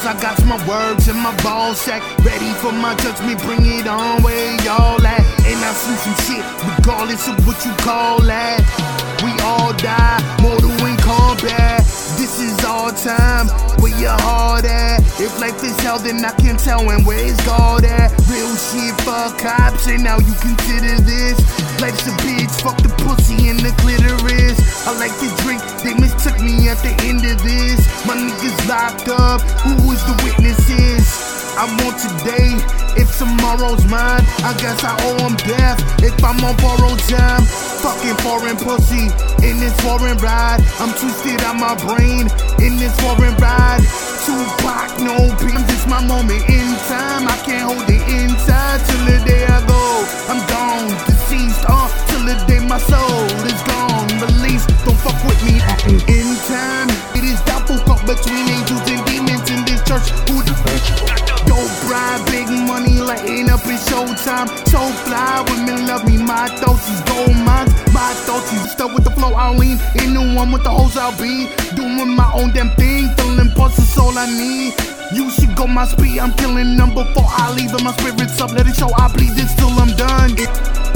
balls, I got my words in my ball sack. Ready for my judgment, bring it on where y'all at. And I see some shit, regardless of what you call that. We all die, mortal in combat. This is our time, where your heart at? If life is hell, then I can tell when where's God at? Real shit, fuck cops, and now you consider this. Life's a bitch, fuck the pussy and the clitoris. I like to drink, they mistook me at the end of this. My niggas locked up, who is the witnesses? I want today, if tomorrow's mine, I guess I owe them death. If I'm on borrowed time, fucking foreign pussy in this foreign ride. I'm twisted out my brain in this foreign ride. Tupac, no beams, it's my moment in time. I can't hold it inside till the day I go. I'm gone, deceased, till the day my soul is gone. Release, don't fuck with me. In time, it is doubtful caught between angels and demons in this church. Who the dope bride, big money, lighting up in showtime. So fly, women love me, my thoughts is gold mines. My thoughts is stuck with the flow, I'll lean. In the one with the hoes, I'll be doing my own damn thing. Feeling pulse is all I need. You should go my speed, I'm killing them before I leave. And my spirit's up, let it show, I bleed this till I'm done.